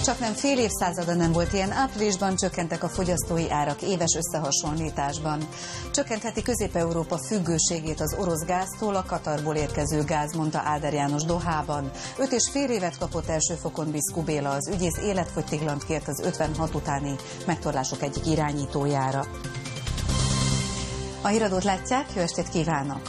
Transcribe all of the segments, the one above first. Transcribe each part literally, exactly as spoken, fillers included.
Csaknem fél évszázada nem volt ilyen. Áprilisban csökkentek a fogyasztói árak éves összehasonlításban. Csökkentheti Közép-Európa függőségét az orosz gáztól a Katarból érkező gáz, mondta Áder János Dohában. Öt és fél évet kapott első fokon Biszkú Béla, az ügyész életfogytiglant kért az ötvenhat utáni megtorlások egyik irányítójára. A híradót látják, jó estét kívánok!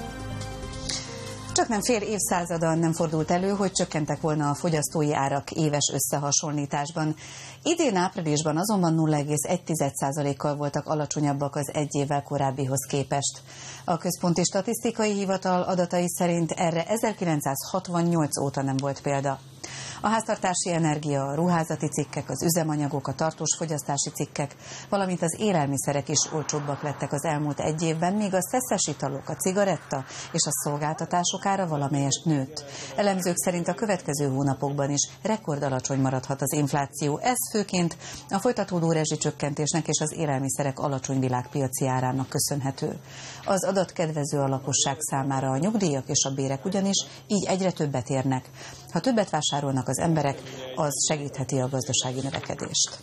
Csak nem fél évszázada nem fordult elő, hogy csökkentek volna a fogyasztói árak éves összehasonlításban. Idén áprilisban azonban nulla egész egy százalékkal voltak alacsonyabbak az egy évvel korábbihoz képest. A Központi Statisztikai Hivatal adatai szerint erre ezerkilencszázhatvannyolc óta nem volt példa. A háztartási energia, a ruházati cikkek, az üzemanyagok, a tartós fogyasztási cikkek, valamint az élelmiszerek is olcsóbbak lettek az elmúlt egy évben, míg a szeszes italok, a cigaretta és a szolgáltatások ára valamelyest nőtt. Elemzők szerint a következő hónapokban is rekordalacsony maradhat az infláció. Ez főként a folytatódó rezsicsökkentésnek és az élelmiszerek alacsony világpiaci árának köszönhető. Az adat kedvező a lakosság számára, a nyugdíjak és a bérek ugyanis így egyre többet érnek. Ha többet vásárolnak az emberek, az segítheti a gazdasági növekedést.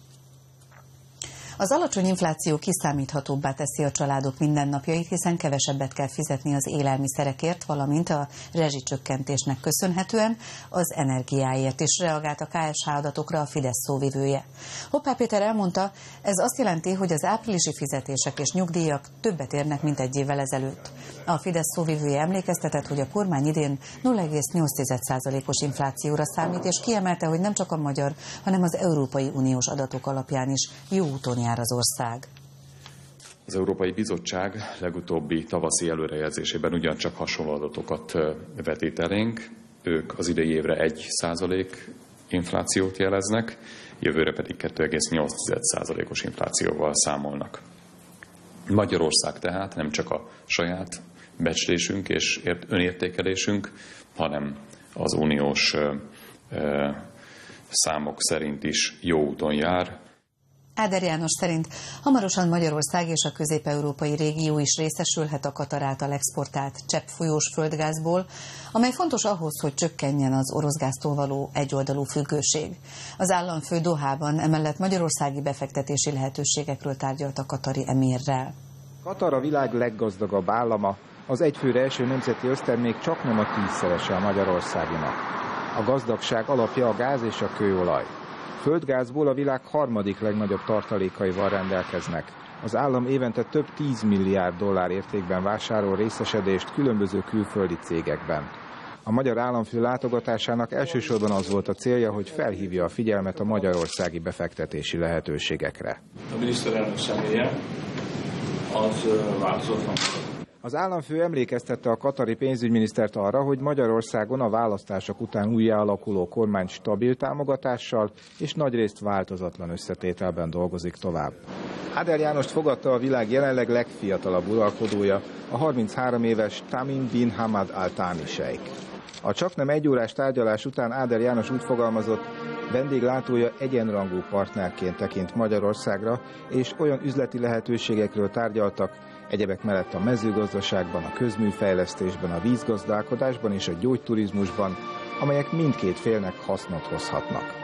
Az alacsony infláció kiszámíthatóbbá teszi a családok mindennapjait, hiszen kevesebbet kell fizetni az élelmiszerekért, valamint a rezsicsökkentésnek köszönhetően az energiáért is, reagált a ká es há adatokra a Fidesz szóvivője. Hoppá Péter elmondta, ez azt jelenti, hogy az áprilisi fizetések és nyugdíjak többet érnek, mint egy évvel ezelőtt. A Fidesz szóvivője emlékeztetett, hogy a kormány idén nulla egész nyolc százalékos inflációra számít, és kiemelte, hogy nem csak a magyar, hanem az Európai Uniós adatok alapján is jó úton jár az ország. Az Európai Bizottság legutóbbi tavaszi előrejelzésében ugyancsak hasonló adatokat vetít elénk. Ők az idei évre egy százalék inflációt jeleznek, jövőre pedig kettő egész nyolc százalékos inflációval számolnak. Magyarország tehát nem csak a saját becslésünk és önértékelésünk, hanem az uniós számok szerint is jó úton jár. Áder János szerint hamarosan Magyarország és a közép-európai régió is részesülhet a Katar által exportált cseppfolyós földgázból, amely fontos ahhoz, hogy csökkenjen az orosz gáztól való egyoldalú függőség. Az államfő Dohában emellett magyarországi befektetési lehetőségekről tárgyalt a katari emírrel. Katar a világ leggazdagabb állama, az egyfőre eső nemzeti össztermék csaknem a tízszerese a magyarországinak. A gazdagság alapja a gáz és a kőolaj. Földgázból a világ harmadik legnagyobb tartalékaival rendelkeznek. Az állam évente több tíz milliárd dollár értékben vásárol részesedést különböző külföldi cégekben. A magyar államfő látogatásának elsősorban az volt a célja, hogy felhívja a figyelmet a magyarországi befektetési lehetőségekre. A miniszterelnök személye az változatlan. Az államfő emlékeztette a katari pénzügyminisztert arra, hogy Magyarországon a választások után újjáalakuló kormány stabil támogatással és nagyrészt változatlan összetételben dolgozik tovább. Áder Jánost fogadta a világ jelenleg legfiatalabb uralkodója, a harminchárom éves Tamim bin Hamad Al Thani sejk. A csaknem egy órás tárgyalás után Áder János úgy fogalmazott, vendéglátója egyenrangú partnerként tekint Magyarországra, és olyan üzleti lehetőségekről tárgyaltak, egyebek mellett a mezőgazdaságban, a közműfejlesztésben, a vízgazdálkodásban és a gyógyturizmusban, amelyek mindkét félnek hasznot hozhatnak.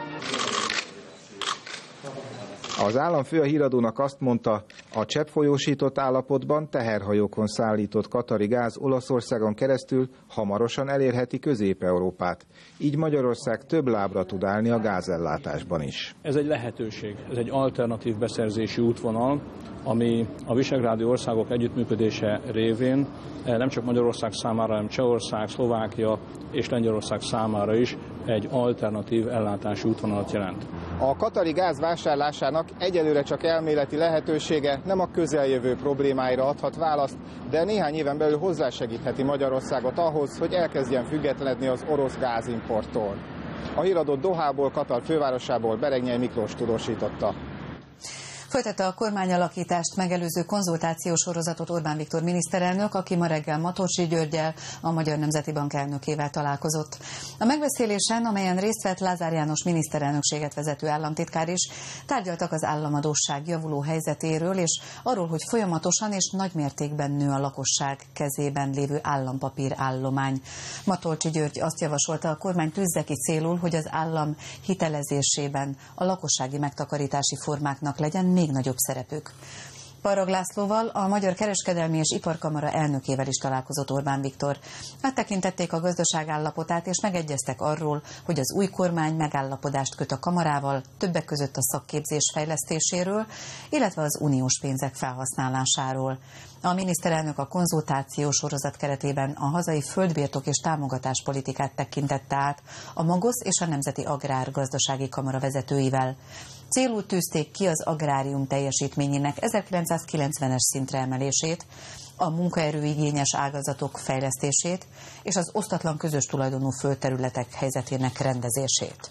Az államfő a híradónak azt mondta, a cseppfolyósított állapotban teherhajókon szállított katari gáz Olaszországon keresztül hamarosan elérheti Közép-Európát. Így Magyarország több lábra tud állni a gázellátásban is. Ez egy lehetőség, ez egy alternatív beszerzési útvonal, ami a visegrádi országok együttműködése révén nem csak Magyarország számára, hanem Csehország, Szlovákia és Lengyelország számára is egy alternatív ellátási útvonalat jelent. A katari gáz vásárlásának egyelőre csak elméleti lehetősége nem a közeljövő problémáira adhat választ, de néhány éven belül hozzásegítheti Magyarországot ahhoz, hogy elkezdjen függetlenedni az orosz gázimporttól. A híradót Dohából, Katar fővárosából Beregnyei Miklós tudósította. Folytatta a kormányalakítást megelőző konzultációs sorozatot Orbán Viktor miniszterelnök, aki ma reggel Matolcsy Györggyel, a Magyar Nemzeti Bank elnökével találkozott. A megbeszélésen, amelyen részt vett Lázár János miniszterelnökséget vezető államtitkár is, tárgyaltak az államadósság javuló helyzetéről, és arról, hogy folyamatosan és nagymértékben nő a lakosság kezében lévő állampapír állomány. Matolcsy György azt javasolta, a kormány tűzze ki célul, hogy az állam hitelezésében a lakossági megtakarítási formáknak legyen még nagyobb szerepük. Parag Lászlóval, a Magyar Kereskedelmi és Iparkamara elnökével is találkozott Orbán Viktor. Áttekintették a gazdaság állapotát, és megegyeztek arról, hogy az új kormány megállapodást köt a kamarával, többek között a szakképzés fejlesztéséről, illetve az uniós pénzek felhasználásáról. A miniszterelnök a konzultáció sorozat keretében a hazai földbirtok és támogatáspolitikát tekintette át a Magosz és a Nemzeti Agrár Gazdasági Kamara vezetőivel. Célul tűzték ki az agrárium teljesítményének ezerkilencszázkilencvenes szintre emelését, a munkaerőigényes ágazatok fejlesztését és az osztatlan közös tulajdonú földterületek helyzetének rendezését.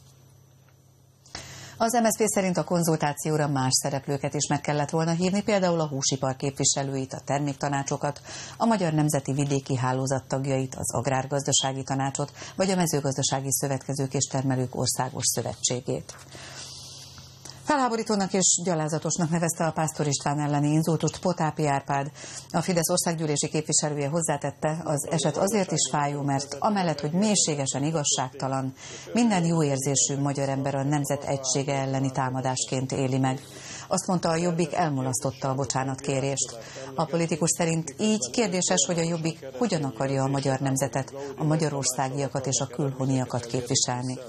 Az em es zé pé szerint a konzultációra más szereplőket is meg kellett volna hívni, például a húsipar képviselőit, a terméktanácsokat, a Magyar Nemzeti Vidéki Hálózat tagjait, az Agrárgazdasági Tanácsot, vagy a Mezőgazdasági Szövetkezők és Termelők Országos Szövetségét. Felháborítónak és gyalázatosnak nevezte a Pásztor István elleni inzultust Potápi Árpád. A Fidesz országgyűlési képviselője hozzátette, az eset azért is fájó, mert amellett, hogy mélységesen igazságtalan, minden jó érzésű magyar ember a nemzet egysége elleni támadásként éli meg. Azt mondta, a Jobbik elmulasztotta a bocsánatkérést. A politikus szerint így kérdéses, hogy a Jobbik hogyan akarja a magyar nemzetet, a magyarországiakat és a külhoniakat képviselni.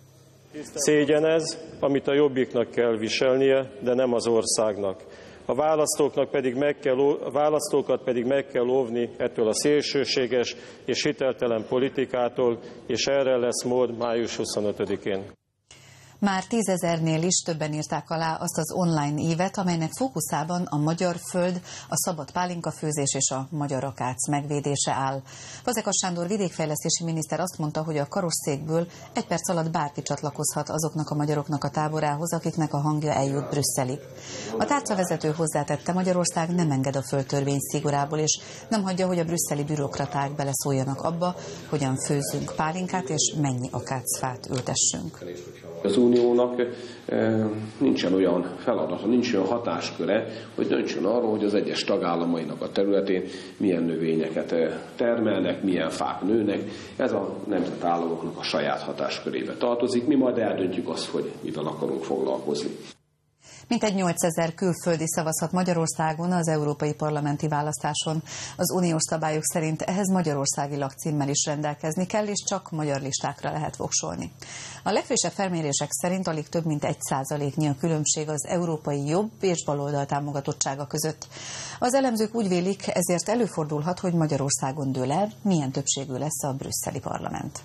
Szégyen ez, amit a Jobbiknak kell viselnie, de nem az országnak. A választóknak pedig meg kell, a választókat pedig meg kell óvni ettől a szélsőséges és hiteltelen politikától, és erre lesz mód május huszonötödikén. Már tízezernél is többen írták alá azt az online évet, amelynek fókuszában a magyar föld, a szabad pálinkafőzés és a magyar akác megvédése áll. Fazekas Sándor vidékfejlesztési miniszter azt mondta, hogy a karosszékből egy perc alatt bárki csatlakozhat azoknak a magyaroknak a táborához, akiknek a hangja eljut Brüsszelig. A tárcavezető hozzátette, Magyarország nem enged a földtörvény szigorából, és nem hagyja, hogy a brüsszeli bürokraták beleszóljanak abba, hogyan főzzünk pálinkát és mennyi akácfát ültessünk. Az Uniónak nincsen olyan feladata, nincs olyan hatásköre, hogy döntsön arról, hogy az egyes tagállamainak a területén milyen növényeket termelnek, milyen fák nőnek. Ez a nemzetállamoknak a saját hatáskörébe tartozik. Mi majd eldöntjük azt, hogy mivel akarunk foglalkozni. Mintegy nyolcezer külföldi szavazhat Magyarországon az európai parlamenti választáson. Az uniós szabályok szerint ehhez magyarországi lakcímmel is rendelkezni kell, és csak magyar listákra lehet voksolni. A legfrissebb felmérések szerint alig több mint egy százaléknyi a különbség az európai jobb és baloldal támogatottsága között. Az elemzők úgy vélik, ezért előfordulhat, hogy Magyarországon dől el, milyen többségű lesz a brüsszeli parlament.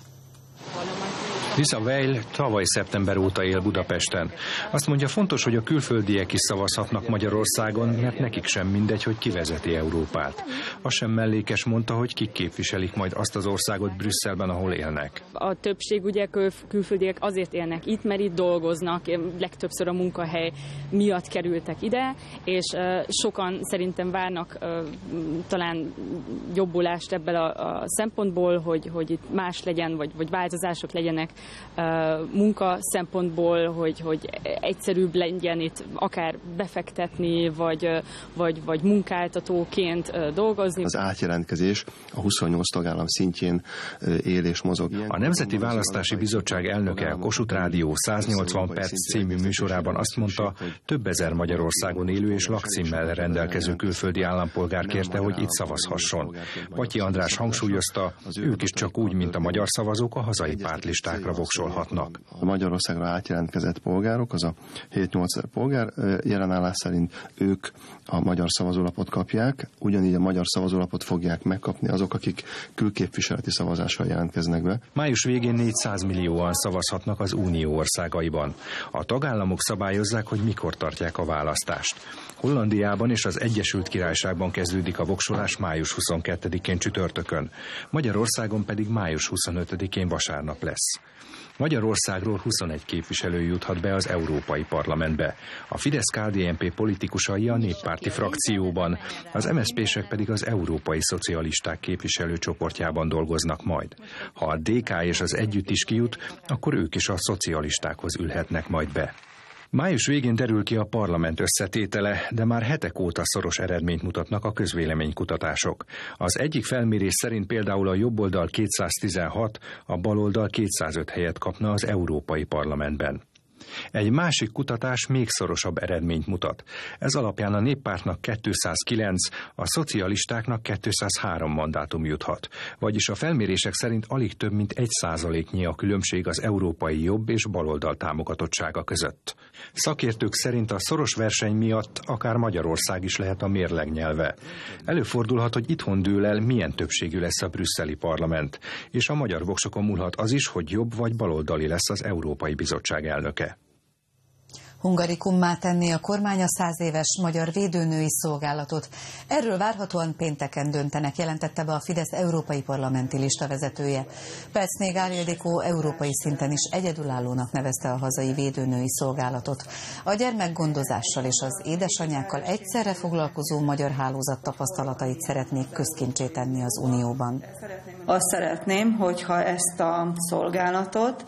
Lisa Weil tavaly szeptember óta él Budapesten. Azt mondja, fontos, hogy a külföldiek is szavazhatnak Magyarországon, mert nekik sem mindegy, hogy ki vezeti Európát. Az sem mellékes, mondta, hogy kik képviselik majd azt az országot Brüsszelben, ahol élnek. A többség ugye külföldiek azért élnek itt, mert itt dolgoznak, legtöbbször a munkahely miatt kerültek ide, és sokan szerintem várnak talán jobbulást ebből a, a szempontból, hogy, hogy itt más legyen, vagy, vagy változások legyenek munka szempontból, hogy, hogy egyszerűbb legyen itt akár befektetni, vagy, vagy, vagy munkáltatóként dolgozni. Az átjelentkezés a huszonnyolc tagállam szintjén él és mozog. A Nemzeti Választási Bizottság elnöke a Kossuth Rádió száznyolcvan perc című műsorában azt mondta, több ezer Magyarországon élő és lakcímmel rendelkező külföldi állampolgár kérte, hogy itt szavazhasson. Patyi András hangsúlyozta, ők is csak úgy, mint a magyar szavazók, a hazai pártlistákra voksolhatnak. A Magyarországra átjelentkezett polgárok, az a hét-nyolcezer polgár jelenállás szerint ők a magyar szavazólapot kapják, ugyanígy a magyar szavazólapot fogják megkapni azok, akik külképviseleti szavazással jelentkeznek be. Május végén négyszáz millióan szavazhatnak az Unió országaiban. A tagállamok szabályozzák, hogy mikor tartják a választást. Hollandiában és az Egyesült Királyságban kezdődik a voksolás május huszonkettedikén csütörtökön, Magyarországon pedig május huszonötödikén vasárnap lesz. Magyarországról huszonegy képviselő juthat be az Európai Parlamentbe. A Fidesz-ká dé en pé politikusai a néppárti frakcióban, az em es zé pések pedig az Európai Szocialisták képviselőcsoportjában dolgoznak majd. Ha a dé ká és az Együtt is kijut, akkor ők is a szocialistákhoz ülhetnek majd be. Május végén derül ki a parlament összetétele, de már hetek óta szoros eredményt mutatnak a közvéleménykutatások. Az egyik felmérés szerint például a jobboldal kétszáztizenhat, a baloldal kétszázöt helyet kapna az Európai Parlamentben. Egy másik kutatás még szorosabb eredményt mutat. Ez alapján a néppártnak kétszázkilenc, a szocialistáknak kétszázhárom mandátum juthat. Vagyis a felmérések szerint alig több mint egy százaléknyi a különbség az európai jobb és baloldal támogatottsága között. Szakértők szerint a szoros verseny miatt akár Magyarország is lehet a mérleg nyelve. Előfordulhat, hogy itthon dől el, milyen többségű lesz a brüsszeli parlament, és a magyar voksokon múlhat az is, hogy jobb vagy baloldali lesz az Európai Bizottság elnöke. Hungarikummá tenni a kormány a száz éves magyar védőnői szolgálatot. Erről várhatóan pénteken döntenek, jelentette be a Fidesz európai parlamenti listavezetője. Pecné Gál Ildikó európai szinten is egyedülállónak nevezte a hazai védőnői szolgálatot. A gyermekgondozással és az édesanyákkal egyszerre foglalkozó magyar hálózat tapasztalatait szeretnék közkincsé tenni az Unióban. Azt szeretném, hogyha ezt a szolgálatot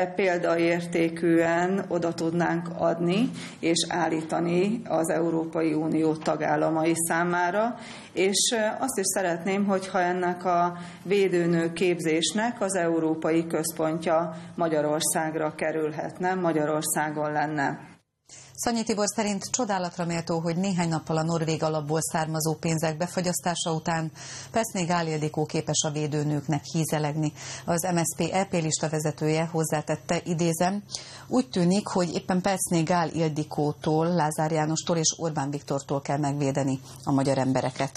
példaértékűen oda tudnánk adni és állítani az Európai Unió tagállamai számára, és azt is szeretném, hogyha ennek a védőnő képzésnek az európai központja Magyarországra kerülhetne, Magyarországon lenne. Szanyi Tibor szerint csodálatra méltó, hogy néhány nappal a norvég alapból származó pénzek befagyasztása után Pecné Gál Ildikó képes a védőnőknek hízelegni. Az em es zé pé é pé lista vezetője hozzátette, idézem, úgy tűnik, hogy éppen Pecné Gál Ildikótól, Lázár Jánostól és Orbán Viktortól kell megvédeni a magyar embereket.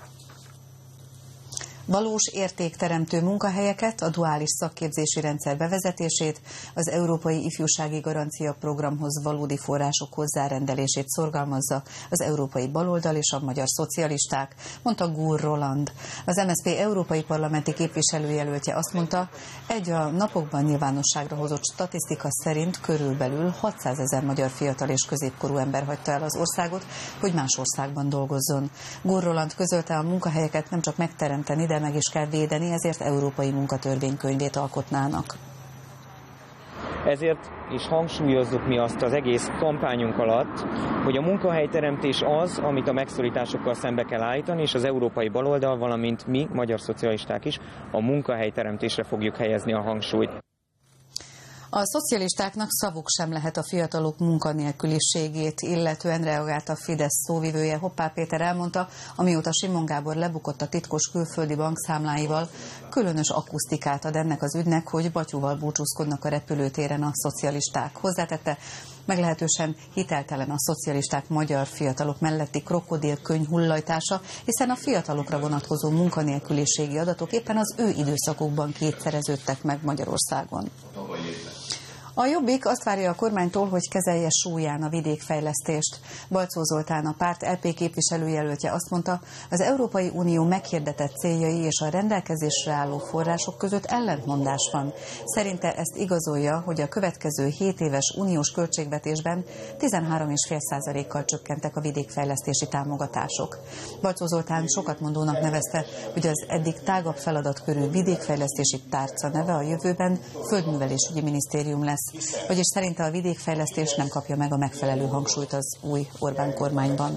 Valós értékteremtő munkahelyeket, a duális szakképzési rendszer bevezetését, az Európai Ifjúsági Garancia Programhoz valódi források hozzárendelését szorgalmazza az európai baloldal és a magyar szocialisták, mondta Gur Roland. Az em es zé pé európai parlamenti képviselőjelöltje azt mondta, egy a napokban nyilvánosságra hozott statisztika szerint körülbelül hatszázezer magyar fiatal és középkorú ember hagyta el az országot, hogy más országban dolgozzon. Gur Roland közölte, a munkahelyeket nem csak megteremteni, de meg is kell védeni, ezért európai munkatörvénykönyvét alkotnának. Ezért is hangsúlyozzuk mi azt az egész kampányunk alatt, hogy a munkahelyteremtés az, amit a megszorításokkal szembe kell állítani, és az európai baloldal, valamint mi, magyar szocialisták is, a munkahelyteremtésre fogjuk helyezni a hangsúlyt. A szocialistáknak szavuk sem lehet a fiatalok munkanélküliségét, illetően reagált a Fidesz szóvivője. Hoppá Péter elmondta, amióta Simon Gábor lebukott a titkos külföldi bankszámláival, különös akusztikát ad ennek az ügynek, hogy batyúval búcsúzkodnak a repülőtéren a szocialisták. Hozzátette, meglehetősen hiteltelen a szocialisták magyar fiatalok melletti krokodilkönyv hullajtása, hiszen a fiatalokra vonatkozó munkanélküliségi adatok éppen az ő időszakukban kétszereződtek meg Magyarországon. A Jobbik azt várja a kormánytól, hogy kezelje súlyán a vidékfejlesztést. Balczó Zoltán, a párt é pé képviselőjelöltje azt mondta, az Európai Unió meghirdetett céljai és a rendelkezésre álló források között ellentmondás van. Szerinte ezt igazolja, hogy a következő hét éves uniós költségvetésben tizenhárom egész öt százalékkal csökkentek a vidékfejlesztési támogatások. Balczó Zoltán sokat mondónak nevezte, hogy az eddig tágabb feladatkörű vidékfejlesztési tárca neve a jövőben Földművelésügyi Minisztérium lesz. Vagyis szerinte a vidékfejlesztés nem kapja meg a megfelelő hangsúlyt az új Orbán kormányban.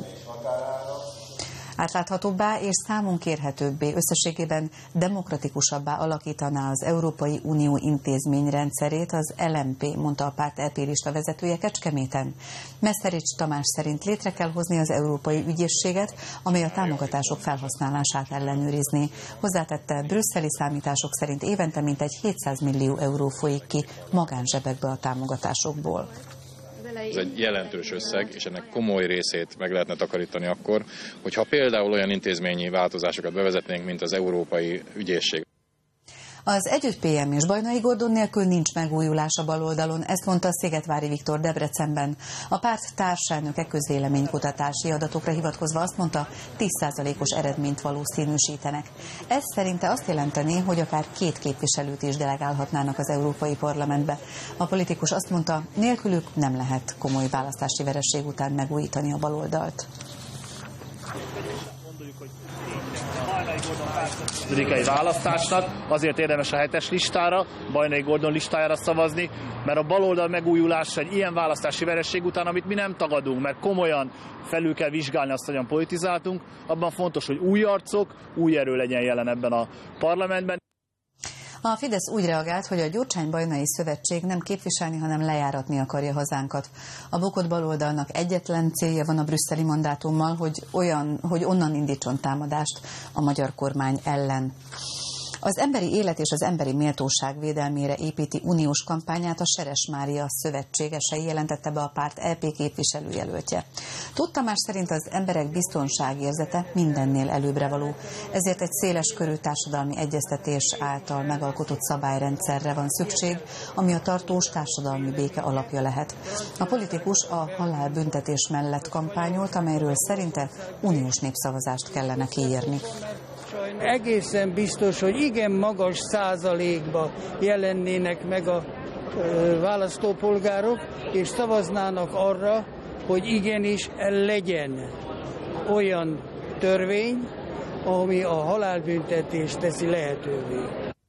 Átláthatóbbá és számon kérhetőbbé, összességében demokratikusabbá alakítaná az Európai Unió intézményrendszerét az el em pé, mondta a párt é pé lista vezetője Kecskeméten. Meszerics Tamás szerint létre kell hozni az Európai Ügyészséget, amely a támogatások felhasználását ellenőrizné. Hozzátette, brüsszeli számítások szerint évente mintegy hétszáz millió euró folyik ki magánzsebekbe a támogatásokból. Ez egy jelentős összeg, és ennek komoly részét meg lehetne takarítani akkor, hogyha például olyan intézményi változásokat bevezetnénk, mint az Európai Ügyészség. Az Együtt pé em és Bajnai Gordon nélkül nincs megújulás a baloldalon, ezt mondta Szigetvári Viktor Debrecenben. A párt társelnöke közvéleménykutatási adatokra hivatkozva azt mondta, tíz százalékos eredményt valószínűsítenek. Ez szerinte azt jelenteni, hogy akár két képviselőt is delegálhatnának az Európai Parlamentbe. A politikus azt mondta, nélkülük nem lehet komoly választási veresség után megújítani a baloldalt. Amerikai választásnak, azért érdemes a hetes listára, Bajnai Gordon listájára szavazni, mert a baloldal megújulása egy ilyen választási veresség után, amit mi nem tagadunk, mert komolyan felül kell vizsgálni azt, hogyan politizáltunk, abban fontos, hogy új arcok, új erő legyen jelen ebben a parlamentben. A Fidesz úgy reagált, hogy a Gyurcsány-Bajnai Szövetség nem képviselni, hanem lejáratni akarja hazánkat. A bukott baloldalnak egyetlen célja van a brüsszeli mandátummal, hogy, olyan, hogy onnan indítson támadást a magyar kormány ellen. Az emberi élet és az emberi méltóság védelmére építi uniós kampányát a Seres Mária szövetségesei, jelentette be a párt é pé képviselőjelöltje. Tóth Tamás szerint az emberek biztonságérzete mindennél előbbre való, ezért egy széles körű társadalmi egyeztetés által megalkotott szabályrendszerre van szükség, ami a tartós társadalmi béke alapja lehet. A politikus a halálbüntetés mellett kampányolt, amelyről szerinte uniós népszavazást kellene kiírni. Egészen biztos, hogy igen magas százalékba jelennének meg a ö, választópolgárok, és szavaznának arra, hogy igenis legyen olyan törvény, ami a halálbüntetést teszi lehetővé.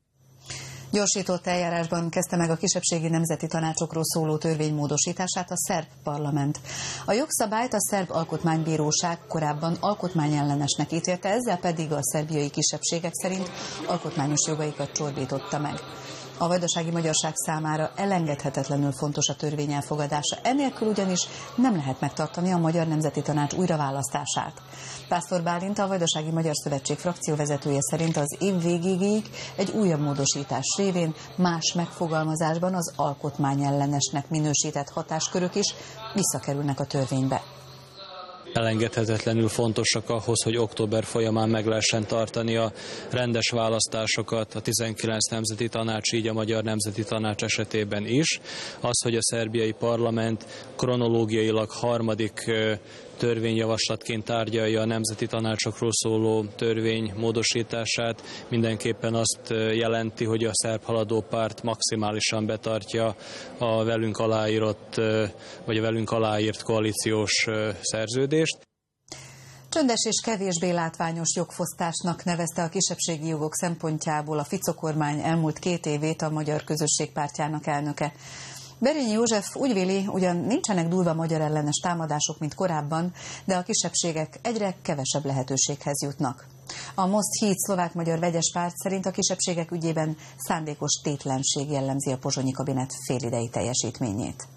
Gyorsított eljárásban kezdte meg a kisebbségi nemzeti tanácsokról szóló törvény módosítását a szerb parlament. A jogszabályt a szerb alkotmánybíróság korábban alkotmányellenesnek ítélte, ezzel pedig a szerbiai kisebbségek szerint alkotmányos jogaikat csorbította meg. A vajdasági magyarság számára elengedhetetlenül fontos a törvény elfogadása, enélkül ugyanis nem lehet megtartani a Magyar Nemzeti Tanács újraválasztását. Pásztor Bálint, a Vajdasági Magyar Szövetség frakcióvezetője szerint az év végéig egy újabb módosítás révén más megfogalmazásban az alkotmányellenesnek minősített hatáskörök is visszakerülnek a törvénybe. Elengedhetetlenül fontosak ahhoz, hogy október folyamán meg lehessen tartani a rendes választásokat, a tizenkilenc nemzeti tanács, így a Magyar Nemzeti Tanács esetében is. Az, hogy a szerbiai parlament kronológiailag harmadik törvényjavaslatként tárgyalja a nemzeti tanácsokról szóló törvény módosítását, mindenképpen azt jelenti, hogy a szerb haladó párt maximálisan betartja a velünk aláírott, vagy a velünk aláírt koalíciós szerződést. Csöndes és kevésbé látványos jogfosztásnak nevezte a kisebbségi jogok szempontjából a Fico kormány elmúlt két évét a Magyar Közösség Pártjának elnöke. Berényi József úgy véli, ugyan nincsenek durva magyar ellenes támadások, mint korábban, de a kisebbségek egyre kevesebb lehetőséghez jutnak. A Most Híd szlovák-magyar vegyes párt szerint a kisebbségek ügyében szándékos tétlenség jellemzi a pozsonyi kabinet félidei teljesítményét.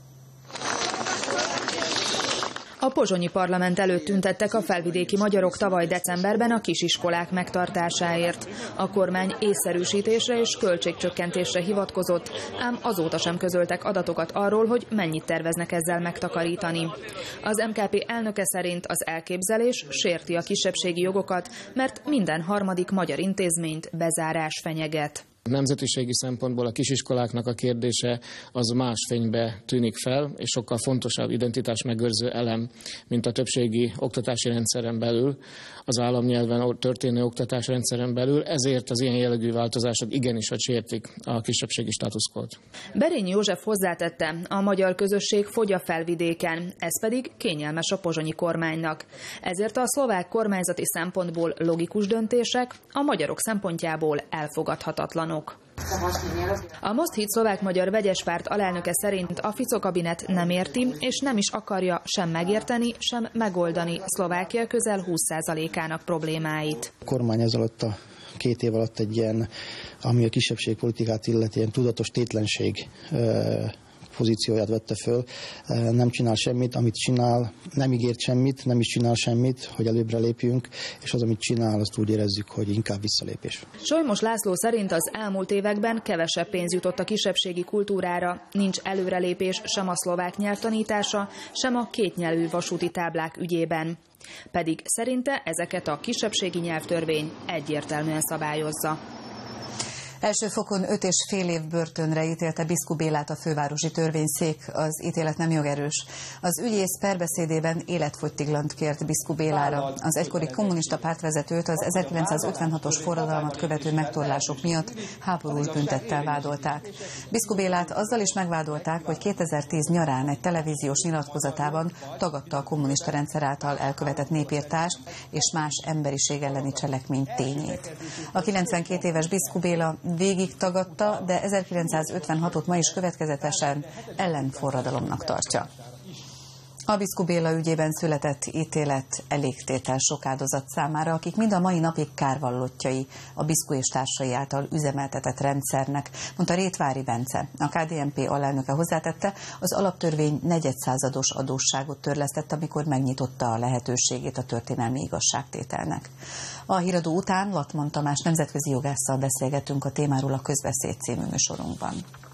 A pozsonyi parlament előtt tüntettek a felvidéki magyarok tavaly decemberben a kisiskolák megtartásáért. A kormány észszerűsítésre és költségcsökkentésre hivatkozott, ám azóta sem közöltek adatokat arról, hogy mennyit terveznek ezzel megtakarítani. Az em ká pé elnöke szerint az elképzelés sérti a kisebbségi jogokat, mert minden harmadik magyar intézményt bezárás fenyeget. Nemzetiségi szempontból a kisiskoláknak a kérdése az más fénybe tűnik fel, és sokkal fontosabb identitás megőrző elem, mint a többségi oktatási rendszeren belül, az államnyelven történő oktatás rendszeren belül, ezért az ilyen jellegű változások igenis, hogy sértik a kisebbségi státuszkót. Berényi József hozzátette, a magyar közösség fogy a felvidéken, ez pedig kényelmes a pozsonyi kormánynak. Ezért a szlovák kormányzati szempontból logikus döntések, a magyarok szempontjából elfogadhatatlanok. A Most Híd szlovák-magyar vegyes párt alelnöke szerint a Fico kabinet nem érti, és nem is akarja sem megérteni, sem megoldani Szlovákia közel húsz százalékának problémáit. A kormány ez alatt a két év alatt egy ilyen, ami a kisebbségpolitikát illeti, ilyen tudatos tétlenség pozícióját vette föl, nem csinál semmit, amit csinál, nem ígért semmit, nem is csinál semmit, hogy előbbre lépjünk, és az, amit csinál, azt úgy érezzük, hogy inkább visszalépés. Solymos László szerint az elmúlt években kevesebb pénz jutott a kisebbségi kultúrára, nincs előrelépés sem a szlovák nyelv tanítása, sem a kétnyelvű vasúti táblák ügyében. Pedig szerinte ezeket a kisebbségi nyelvtörvény egyértelműen szabályozza. Első fokon öt és fél év börtönre ítélte Biszku Bélát a fővárosi törvényszék, az ítélet nem jogerős. Az ügyész perbeszédében életfogytiglant kért Biszku Bélára. Az egykori kommunista pártvezetőt az ezerkilencszázötvenhatos forradalmat követő megtorlások miatt háborús büntettel vádolták. Biszku Bélát azzal is megvádolták, hogy kétezer-tíz nyarán egy televíziós nyilatkozatában tagadta a kommunista rendszer által elkövetett népirtást és más emberiség elleni cselekmény tényét. A kilencvenkét éves Biszku Béla végig tagadta, de ezerkilencszázötvenhatot ma is következetesen ellenforradalomnak tartja. A Biszku Béla ügyében született ítélet elégtétel sok áldozat számára, akik mind a mai napig kárvallottjai a Biszku és társai által üzemeltetett rendszernek, mondta Rétvári Bence. A ká dé en pé alelnöke hozzátette, az alaptörvény negyedszázados adósságot törlesztett, amikor megnyitotta a lehetőségét a történelmi igazságtételnek. A híradó után Latman Tamás nemzetközi jogásszal beszélgetünk a témáról a Közbeszéd című műsorunkban.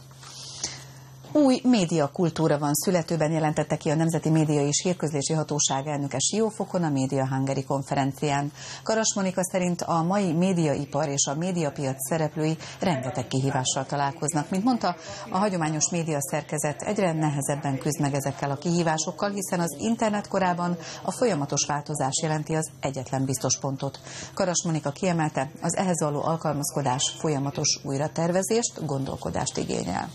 Új médiakultúra van születőben, jelentette ki a Nemzeti Média és Hírközlési Hatóság elnöke Siófokon a Média Hungary konferencián. Karas Monika szerint a mai médiaipar és a médiapiac szereplői rengeteg kihívással találkoznak. Mint mondta, a hagyományos médiaszerkezet egyre nehezebben küzd meg ezekkel a kihívásokkal, hiszen az internet korában a folyamatos változás jelenti az egyetlen biztos pontot. Karas Monika kiemelte, az ehhez való alkalmazkodás folyamatos újratervezést, gondolkodást igényel.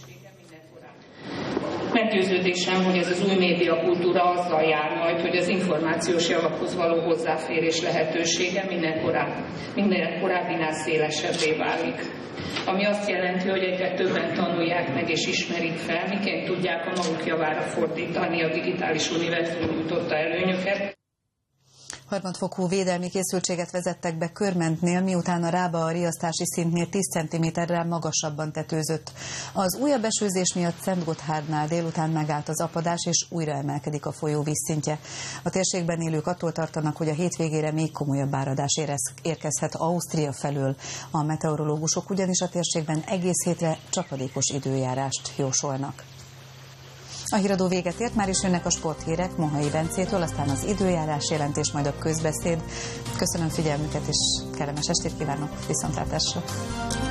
Meggyőződésem, hogy ez az új médiakultúra azzal jár majd, hogy az információs javakhoz való hozzáférés lehetősége minden, korábbi, minden korábbinál szélesebbé válik. Ami azt jelenti, hogy egyre többen tanulják meg és ismerik fel, miként tudják a maguk javára fordítani a digitális univerzum nyújtotta előnyöket. Harmadfokú védelmi készültséget vezettek be Körmentnél, miután a rába a riasztási szintnél tíz centiméterrel magasabban tetőzött. Az újabb esőzés miatt Szentgotthárdnál délután megállt az apadás, és újra emelkedik a folyó vízszintje. A térségben élők attól tartanak, hogy a hétvégére még komolyabb áradás érkezhet Ausztria felől. A meteorológusok ugyanis a térségben egész hétre csapadékos időjárást jósolnak. A híradó véget ért, már is jönnek a sporthírek Mohai Bencétől, aztán az időjárás jelentés, majd a közbeszéd. Köszönöm figyelmüket, és kellemes estét kívánok, viszontlátásra!